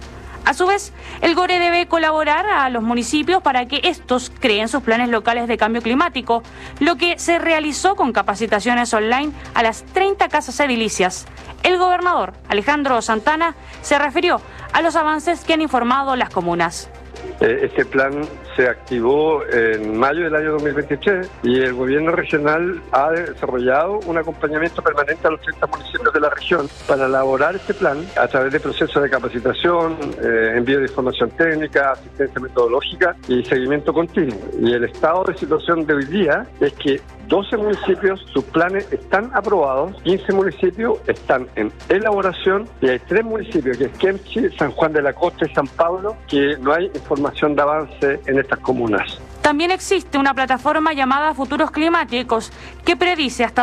A su vez, el GORE debe colaborar a los municipios para que estos creen sus planes locales de cambio climático, lo que se realizó con capacitaciones online a las 30 casas edilicias. El gobernador Alejandro Santana se refirió a los avances que han informado las comunas. Este plan se activó en mayo del año 2023 y el gobierno regional ha desarrollado un acompañamiento permanente a los 30 municipios de la región para elaborar este plan a través de procesos de capacitación, envío de información técnica, asistencia metodológica y seguimiento continuo. Y el estado de situación de hoy día es que 12 municipios, sus planes están aprobados, 15 municipios están en elaboración y hay 3 municipios, que es Kemchi, San Juan de la Costa y San Pablo, que no hay información de avance en estas comunas. También existe una plataforma llamada Futuros Climáticos que predice hasta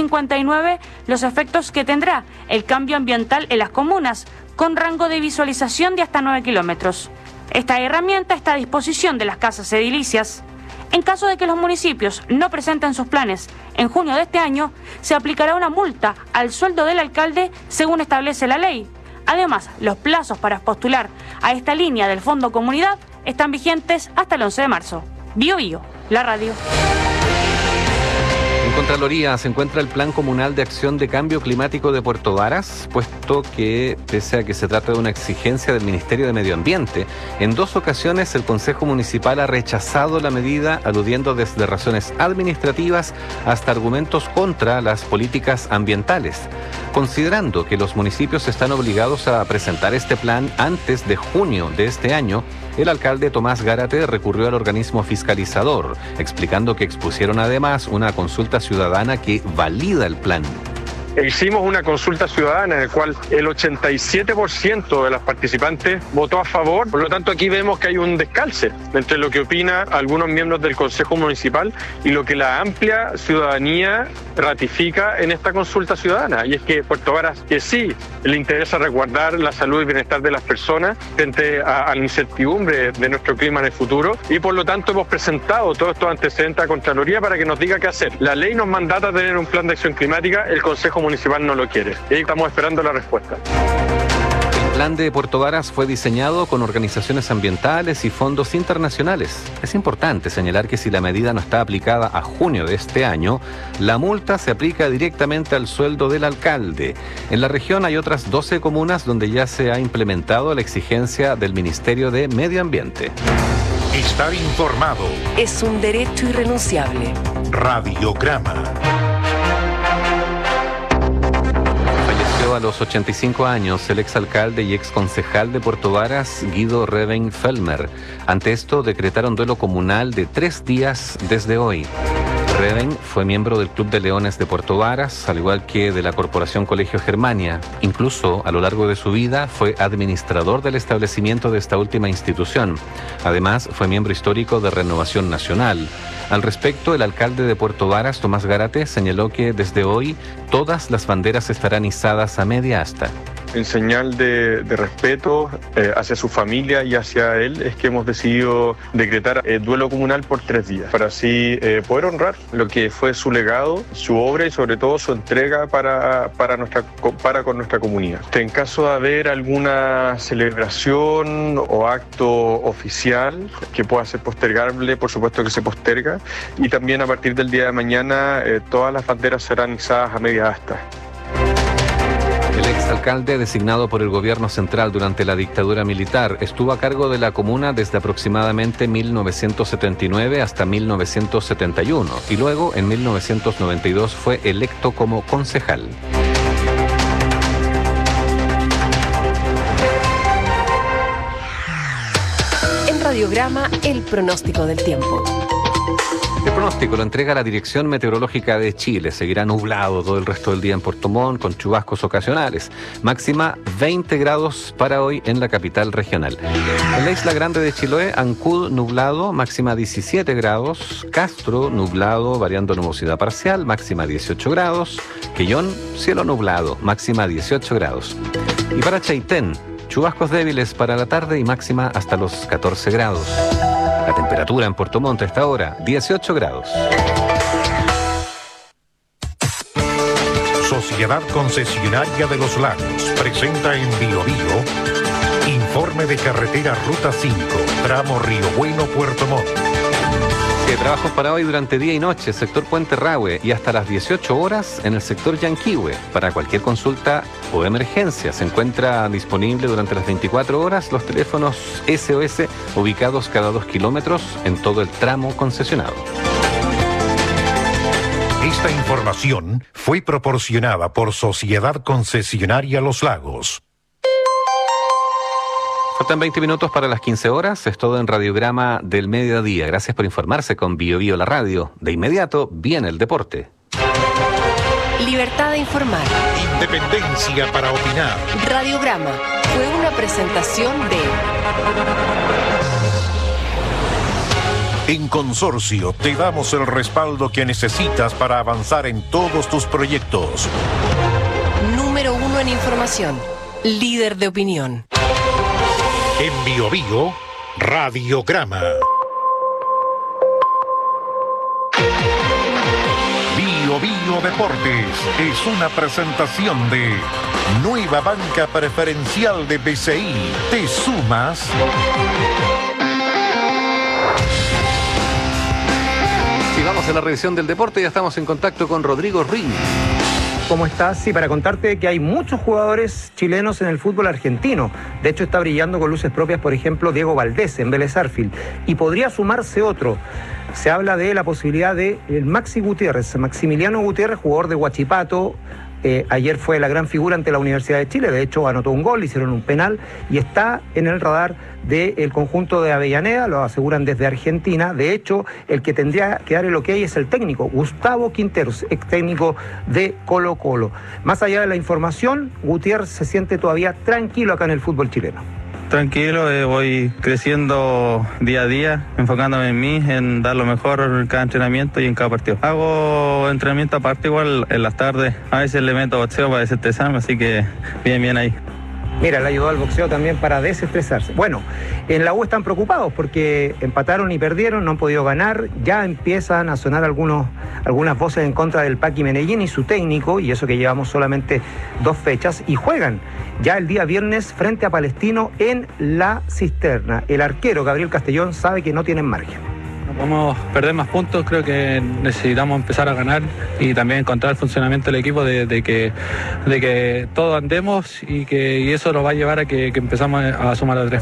2059 los efectos que tendrá el cambio ambiental en las comunas, con rango de visualización de hasta 9 kilómetros. Esta herramienta está a disposición de las casas edilicias. En caso de que los municipios no presenten sus planes en junio de este año, se aplicará una multa al sueldo del alcalde según establece la ley. Además, los plazos para postular a esta línea del Fondo Comunidad están vigentes hasta el 11 de marzo. Bio Bio, la radio. En Contraloría se encuentra el Plan Comunal de Acción de Cambio Climático de Puerto Varas, puesto que, pese a que se trata de una exigencia del Ministerio de Medio Ambiente, en 2 ocasiones el Consejo Municipal ha rechazado la medida, aludiendo desde razones administrativas hasta argumentos contra las políticas ambientales. Considerando que los municipios están obligados a presentar este plan antes de junio de este año, el alcalde Tomás Gárate recurrió al organismo fiscalizador, explicando que expusieron además una consulta ciudadana que valida el plan. Hicimos una consulta ciudadana en la cual el 87% de los participantes votó a favor. Por lo tanto, aquí vemos que hay un descalce entre lo que opina algunos miembros del Consejo Municipal y lo que la amplia ciudadanía ratifica en esta consulta ciudadana. Y es que Puerto Varas, que sí le interesa resguardar la salud y bienestar de las personas frente a la incertidumbre de nuestro clima en el futuro, y por lo tanto hemos presentado todos estos antecedentes a Contraloría para que nos diga qué hacer. La ley nos mandata tener un plan de acción climática, el Consejo Municipal no lo quiere. Y ahí estamos esperando la respuesta. El plan de Puerto Varas fue diseñado con organizaciones ambientales y fondos internacionales. Es importante señalar que si la medida no está aplicada a junio de este año, la multa se aplica directamente al sueldo del alcalde. En la región hay otras 12 comunas donde ya se ha implementado la exigencia del Ministerio de Medio Ambiente. Estar informado es un derecho irrenunciable. Radiograma. A los 85 años, el exalcalde y exconcejal de Puerto Varas, Guido Reben-Fellmer. Ante esto, decretaron duelo comunal de 3 días desde hoy. Reben fue miembro del Club de Leones de Puerto Varas, al igual que de la Corporación Colegio Germania. Incluso, a lo largo de su vida, fue administrador del establecimiento de esta última institución. Además, fue miembro histórico de Renovación Nacional. Al respecto, el alcalde de Puerto Varas, Tomás Gárate, señaló que desde hoy todas las banderas estarán izadas a media asta. En señal de respeto hacia su familia y hacia él es que hemos decidido decretar duelo comunal por 3 días, para así poder honrar lo que fue su legado, su obra y sobre todo su entrega para con nuestra comunidad. En caso de haber alguna celebración o acto oficial que pueda ser postergable, por supuesto que se posterga, y también a partir del día de mañana todas las banderas serán izadas a media asta. El exalcalde, designado por el gobierno central durante la dictadura militar, estuvo a cargo de la comuna desde aproximadamente 1979 hasta 1971 y luego en 1992 fue electo como concejal. Radiograma, el pronóstico del tiempo. El pronóstico lo entrega la Dirección Meteorológica de Chile. Seguirá nublado todo el resto del día en Puerto Montt, con chubascos ocasionales. Máxima 20 grados para hoy en la capital regional. En la Isla Grande de Chiloé, Ancud nublado, máxima 17 grados. Castro nublado, variando nubosidad parcial, máxima 18 grados. Quellón, cielo nublado, máxima 18 grados. Y para Chaitén, chubascos débiles para la tarde y máxima hasta los 14 grados. La temperatura en Puerto Montt a esta hora, 18 grados. Sociedad Concesionaria de los Lagos presenta en Bio Bio informe de carretera Ruta 5, tramo Río Bueno, Puerto Montt. Trabajos para hoy durante día y noche, sector Puente Rahue, y hasta las 18 horas en el sector Yanquihue. Para cualquier consulta o emergencia, se encuentra disponible durante las 24 horas los teléfonos SOS ubicados cada 2 kilómetros en todo el tramo concesionado. Esta información fue proporcionada por Sociedad Concesionaria Los Lagos. Faltan 20 minutos para las 15 horas. Es todo en Radiograma del Mediodía. Gracias por informarse con Bio Bio la radio. De inmediato viene el deporte. Libertad de informar. Independencia para opinar. Radiograma fue una presentación de... En Consorcio te damos el respaldo que necesitas para avanzar en todos tus proyectos. Número 1 en información. Líder de opinión. En Bio Bio, Radiograma. Bio Bio Deportes es una presentación de Nueva Banca Preferencial de BCI. ¿Te sumas? Y vamos a la revisión del deporte. Ya estamos en contacto con Rodrigo Ruiz. ¿Cómo estás? Sí, para contarte que hay muchos jugadores chilenos en el fútbol argentino. De hecho, está brillando con luces propias, por ejemplo, Diego Valdés en Vélez Sarsfield. Y podría sumarse otro. Se habla de la posibilidad de Maxi Gutiérrez, Maximiliano Gutiérrez, jugador de Huachipato. Ayer fue la gran figura ante la Universidad de Chile. De hecho, anotó un gol, hicieron un penal y está en el radar del conjunto de Avellaneda, lo aseguran desde Argentina. De hecho, el que tendría que dar el ok es el técnico, Gustavo Quinteros, ex técnico de Colo-Colo. Más allá de la información, Gutiérrez se siente todavía tranquilo acá en el fútbol chileno. Tranquilo, voy creciendo día a día, enfocándome en mí, en dar lo mejor en cada entrenamiento y en cada partido. Hago entrenamiento aparte igual en las tardes, a veces le meto boxeo para desestresarme, así que bien ahí. Mira, le ayudó al boxeo también para desestresarse. Bueno, en la U están preocupados porque empataron y perdieron, no han podido ganar. Ya empiezan a sonar algunas voces en contra del Paqui Medellín y su técnico, y eso que llevamos solamente 2 fechas, y juegan ya el día viernes frente a Palestino en La Cisterna. El arquero Gabriel Castellón sabe que no tienen margen. No podemos perder más puntos, creo que necesitamos empezar a ganar y también encontrar el funcionamiento del equipo de que todos andemos y eso nos va a llevar a que empezamos a sumar a 3.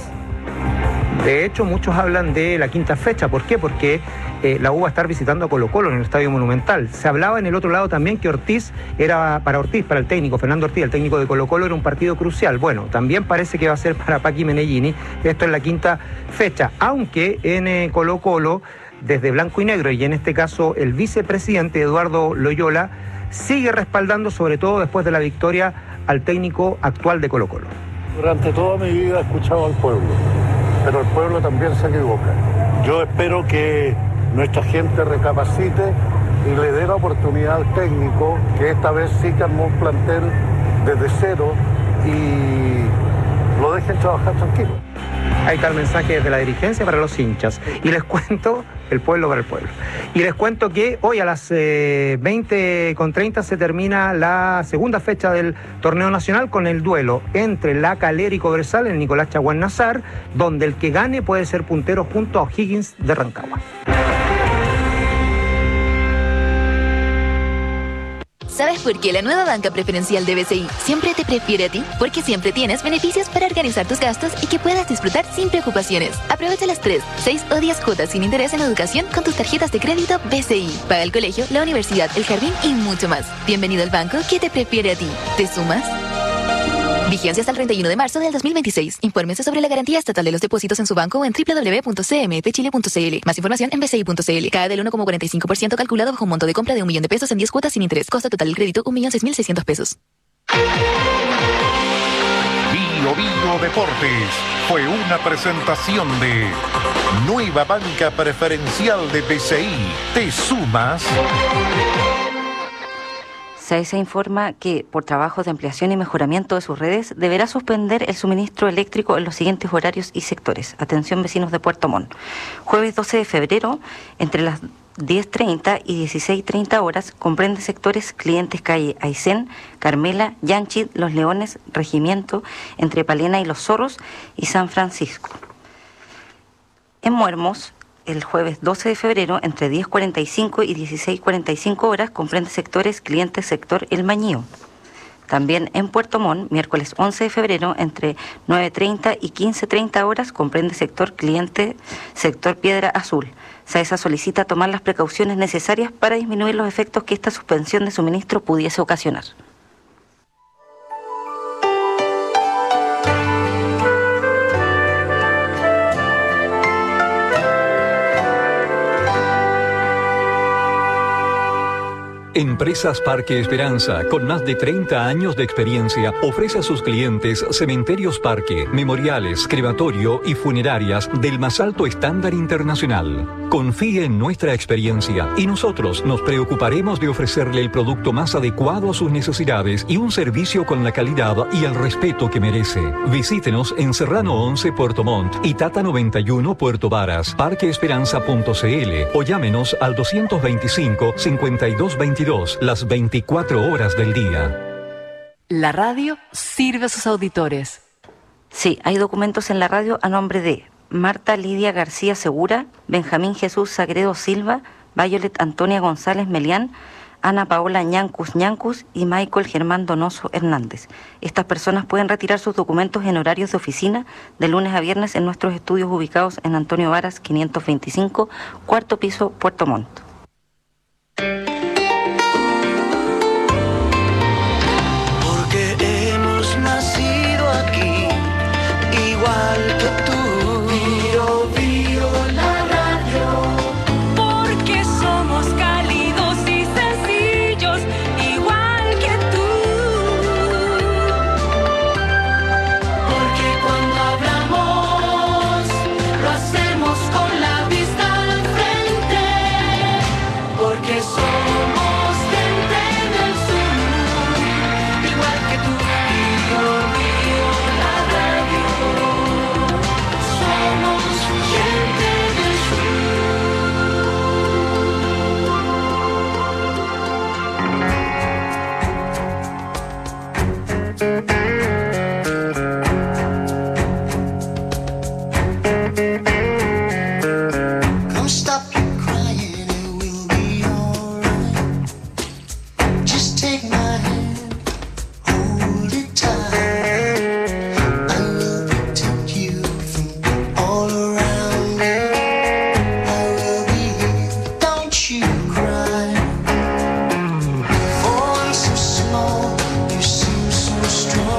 De hecho, muchos hablan de la 5ª fecha. ¿Por qué? Porque la U va a estar visitando a Colo-Colo en el Estadio Monumental. Se hablaba en el otro lado también que para el técnico, Fernando Ortiz, el técnico de Colo-Colo, era un partido crucial. Bueno, también parece que va a ser para Paqui Medellini. Esto es la 5ª fecha, aunque en Colo-Colo, desde blanco y negro, y en este caso el vicepresidente Eduardo Loyola, sigue respaldando, sobre todo después de la victoria, al técnico actual de Colo-Colo. Durante toda mi vida he escuchado al pueblo, pero el pueblo también se equivoca. Yo espero que nuestra gente recapacite y le dé la oportunidad al técnico, que esta vez sí que armó un plantel desde cero y lo dejen trabajar tranquilo. Ahí está el mensaje desde la dirigencia para los hinchas. Y les cuento, el pueblo para el pueblo. Y les cuento que hoy a las 20:30 se termina la 2ª fecha del torneo nacional con el duelo entre La Calera y Cobresal en Nicolás Chaguán Nazar, donde el que gane puede ser puntero junto a O'Higgins de Rancagua. ¿Sabes por qué la nueva banca preferencial de BCI siempre te prefiere a ti? Porque siempre tienes beneficios para organizar tus gastos y que puedas disfrutar sin preocupaciones. Aprovecha las 3, 6 o 10 cuotas sin interés en educación con tus tarjetas de crédito BCI. Paga el colegio, la universidad, el jardín y mucho más. Bienvenido al banco que te prefiere a ti. ¿Te sumas? Vigencia hasta el 31 de marzo del 2026. Infórmense sobre la garantía estatal de los depósitos en su banco o en www.cmfchile.cl. Más información en bci.cl. CAE del 1,45% calculado bajo un monto de compra de $1.000.000 en 10 cuotas sin interés. Costo total del crédito $1.006.600. Bio Bio Deportes fue una presentación de Nueva Banca Preferencial de BCI. ¿Te sumas? SAESA informa que, por trabajos de ampliación y mejoramiento de sus redes, deberá suspender el suministro eléctrico en los siguientes horarios y sectores. Atención, vecinos de Puerto Montt. Jueves 12 de febrero, entre las 10:30 y 16:30 horas, comprende sectores clientes calle Aysén, Carmela, Yanchit, Los Leones, Regimiento, entre Palena y Los Zorros y San Francisco. En Muermos, el jueves 12 de febrero, entre 10:45 y 16:45 horas, comprende sectores clientes sector El Mañío. También en Puerto Montt, miércoles 11 de febrero, entre 9:30 y 15:30 horas, comprende sector cliente sector Piedra Azul. SAESA solicita tomar las precauciones necesarias para disminuir los efectos que esta suspensión de suministro pudiese ocasionar. Empresas Parque Esperanza, con más de 30 años de experiencia, ofrece a sus clientes cementerios parque, memoriales, crematorio y funerarias del más alto estándar internacional. Confíe en nuestra experiencia y nosotros nos preocuparemos de ofrecerle el producto más adecuado a sus necesidades y un servicio con la calidad y el respeto que merece. Visítenos en Serrano 11 Puerto Montt y Tata 91 Puerto Varas, parqueesperanza.cl o llámenos al 225-5222 las 24 horas del día. La radio sirve a sus auditores. Sí, hay documentos en la radio a nombre de Marta Lidia García Segura, Benjamín Jesús Sagredo Silva, Violet Antonia González Melián, Ana Paola Ñancus y Michael Germán Donoso Hernández. Estas personas pueden retirar sus documentos en horarios de oficina de lunes a viernes en nuestros estudios ubicados en Antonio Varas 525, cuarto piso, Puerto Montt. Igual que tú. Bio, bio, la radio. Porque somos cálidos y sencillos, igual que tú. Porque cuando hablamos, lo hacemos con la vista al frente. Porque somos gente del sur, igual que tú. Bio, bio, la radio. Come stop your crying, it will be alright. Just take my hand, hold it tight. I will protect you from all around you. I will be here, don't you cry. For I'm so small, you seem so strong.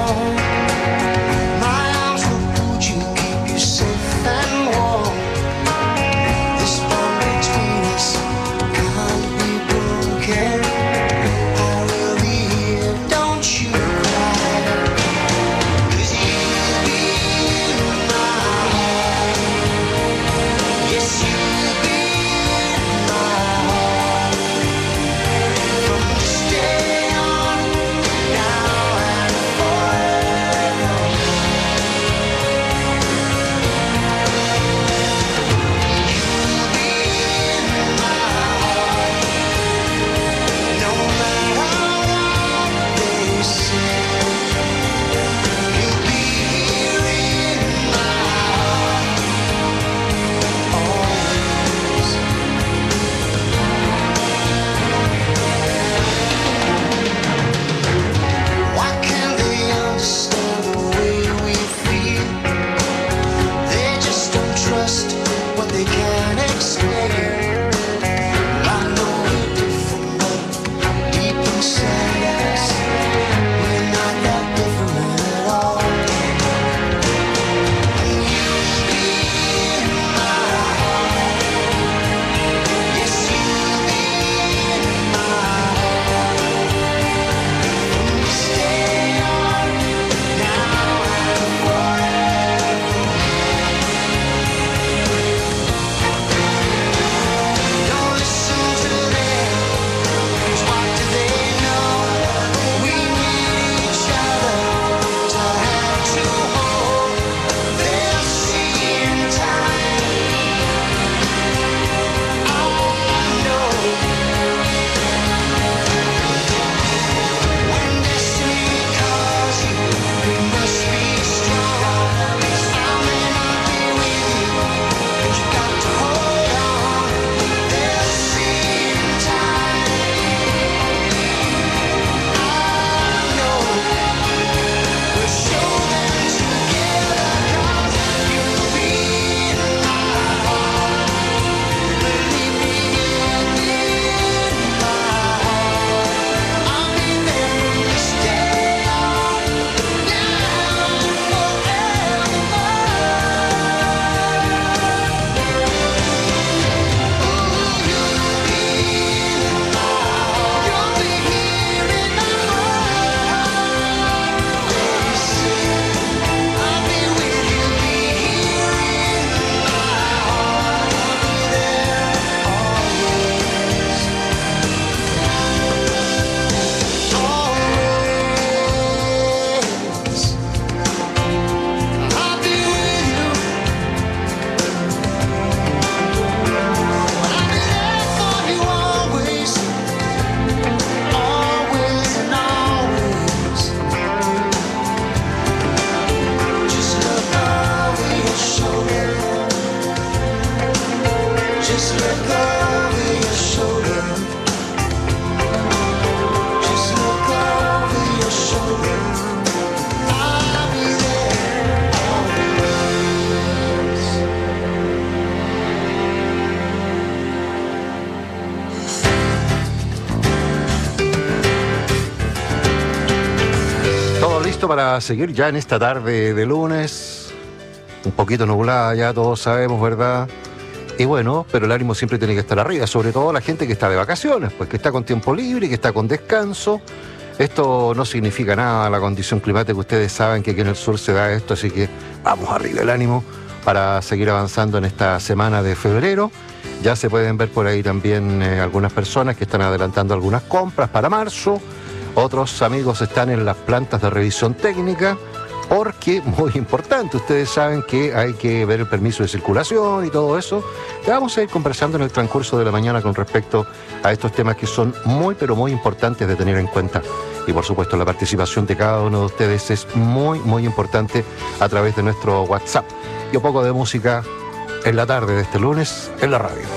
listo para seguir ya en esta tarde de lunes, un poquito nublada ya, todos sabemos, ¿verdad? Y bueno, pero el ánimo siempre tiene que estar arriba, sobre todo la gente que está de vacaciones, pues que está con tiempo libre, que está con descanso. Esto no significa nada, la condición climática, ustedes saben que aquí en el sur se da esto, así que vamos arriba el ánimo para seguir avanzando en esta semana de febrero. Ya se pueden ver por ahí también algunas personas que están adelantando algunas compras para marzo. Otros amigos están en las plantas de revisión técnica, porque, muy importante, ustedes saben que hay que ver el permiso de circulación y todo eso. Ya vamos a ir conversando en el transcurso de la mañana con respecto a estos temas que son muy, pero muy importantes de tener en cuenta. Y por supuesto la participación de cada uno de ustedes es muy, muy importante a través de nuestro WhatsApp. Y un poco de música en la tarde de este lunes en la radio.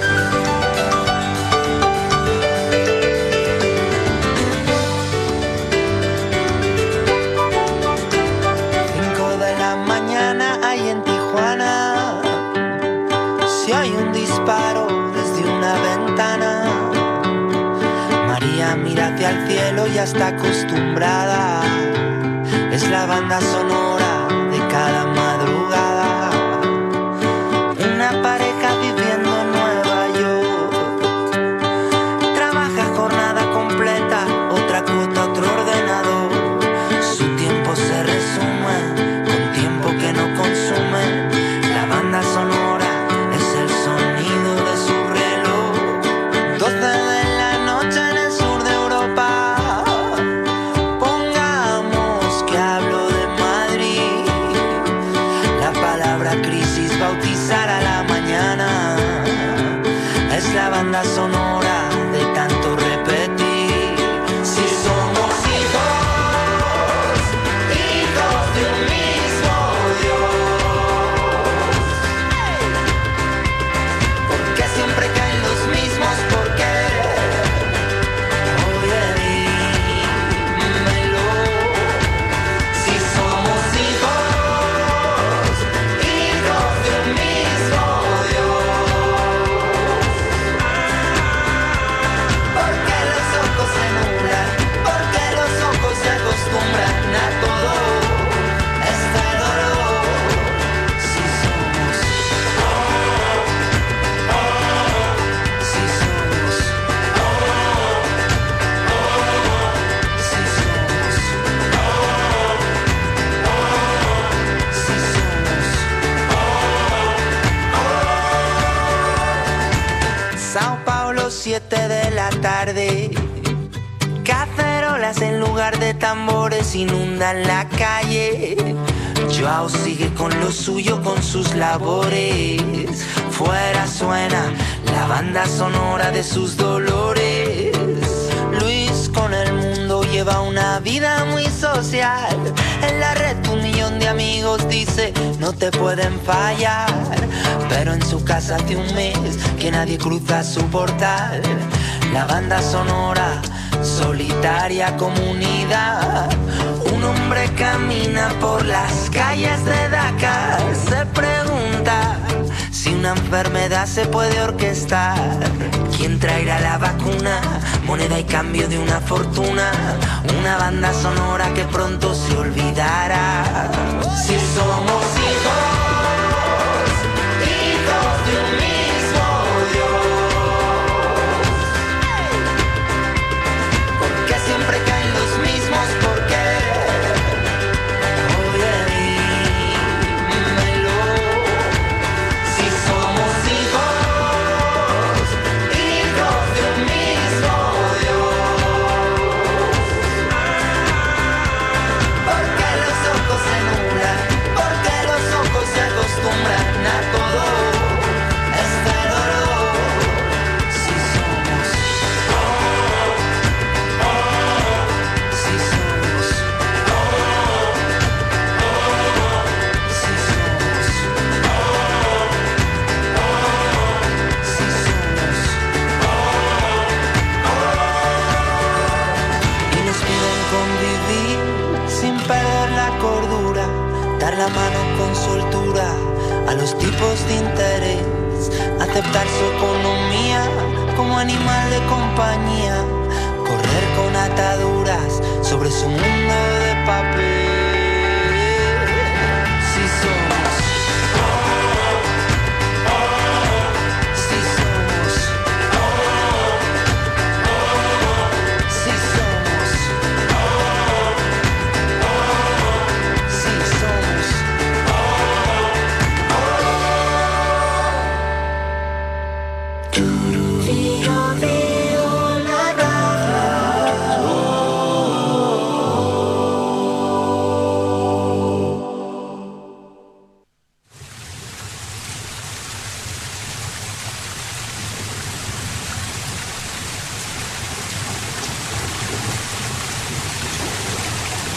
Hacia el cielo ya está acostumbrada, es la banda sonora de cada madrugada. Una pareja viviendo en Nueva York, trabaja jornada completa, otra cuota, otro ordenador. Su tiempo se resume con tiempo que no consume. La banda sonora es el sonido de su reloj. 12 de la noche en el sur de pongamos que hablo de Madrid. La palabra crisis bautizar a la mañana es la banda sonora de tanto repetir. Si somos hijos, hijos de un mismo Dios, ¿por qué siempre caen los mismos? ¿Por qué? Sao Paulo, 7 de la tarde. Cacerolas en lugar de tambores inundan la calle. Joao sigue con lo suyo, con sus labores. Fuera suena la banda sonora de sus dolores. Luis con el mundo lleva una vida muy social. En la red 1 millón de amigos, dice, no te pueden fallar. Pero en su casa hace un mes que nadie cruza su portal. La banda sonora, solitaria comunidad. Un hombre camina por las calles de Dakar. Se pregunta si una enfermedad se puede orquestar. ¿Quién traerá la vacuna? Moneda y cambio de una fortuna. Una banda sonora que pronto se olvidará. Si somos hijos, hijos de un mismo Dios, ¿por qué siempre caen los mismos? ¿Por qué? Oye, dímelo. Si somos hijos, hijos de un mismo Dios, ¿por qué los ojos se nublan? ¿Por qué los ojos se acostumbran a todo este dolor? Si somos, si somos, si somos, y nos piden convivir sin perder la cordura, dar la mano con soltura a los tipos de interés, aceptar su economía como animal de compañía, correr con ataduras sobre su mundo de papel.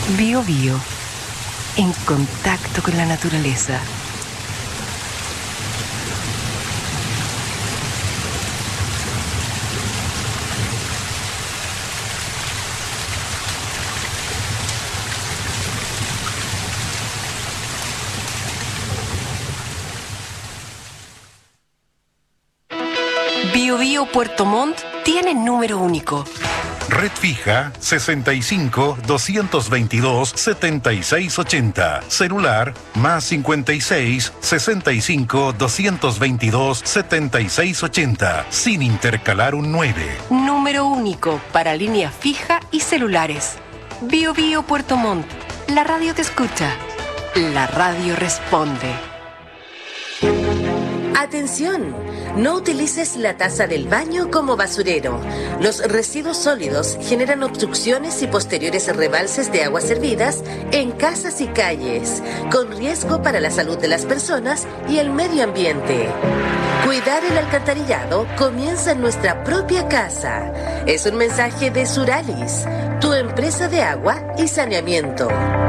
Bio Bio, en contacto con la naturaleza. Bio Bio Puerto Montt tiene número único. Red fija 65 222 7680. Celular más 56 65 222 7680. Sin intercalar un 9. Número único para línea fija y celulares. Bio Bio Puerto Montt. La radio te escucha. La radio responde. Atención, no utilices la taza del baño como basurero. Los residuos sólidos generan obstrucciones y posteriores rebalses de aguas servidas en casas y calles, con riesgo para la salud de las personas y el medio ambiente. Cuidar el alcantarillado comienza en nuestra propia casa. Es un mensaje de Suralis, tu empresa de agua y saneamiento.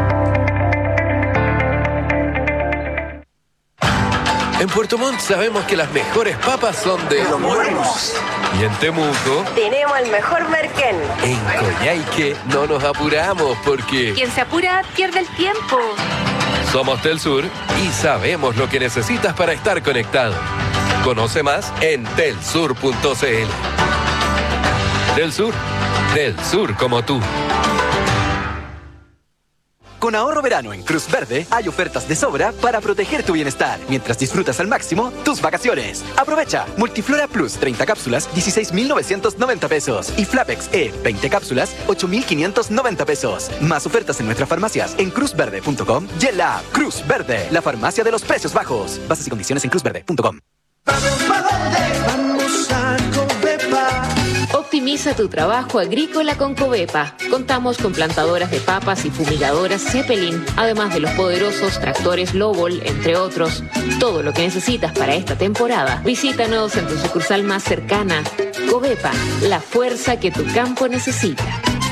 En Puerto Montt sabemos que las mejores papas son de Los Buenos. Y en Temuco tenemos el mejor merquén. En Coyhaique no nos apuramos porque Quien se apura pierde el tiempo. somos Telsur y sabemos lo que necesitas para estar conectado. Conoce más en telsur.cl. Telsur, del sur como tú. Con ahorro verano en Cruz Verde hay ofertas de sobra para proteger tu bienestar mientras disfrutas al máximo tus vacaciones. Aprovecha Multiflora Plus 30 cápsulas 16.990 pesos y Flapex E 20 cápsulas 8.590 pesos. Más ofertas en nuestras farmacias en cruzverde.com y en la app Cruz Verde, la farmacia de los precios bajos. Bases y condiciones en cruzverde.com. Vamos a Covepa. Optimiza tu trabajo agrícola con Covepa. Contamos con plantadoras de papas y fumigadoras Zeppelin, además de los poderosos tractores Lobol, entre otros. Todo lo que necesitas para esta temporada. Visítanos en tu sucursal más cercana. Covepa, la fuerza que tu campo necesita.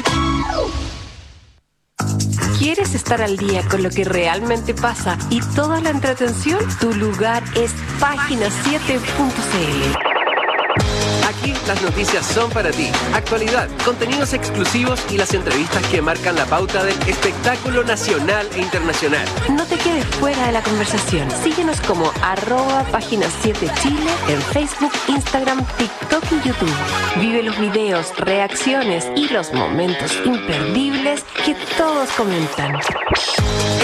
¿Quieres estar al día con lo que realmente pasa y toda la entretención? Tu lugar es página7.cl. Aquí las noticias son para ti. Actualidad, contenidos exclusivos y las entrevistas que marcan la pauta del espectáculo nacional e internacional. No te quedes fuera de la conversación. Síguenos como @página7chile en Facebook, Instagram, TikTok y YouTube. Vive los videos, reacciones y los momentos imperdibles que todos comentan.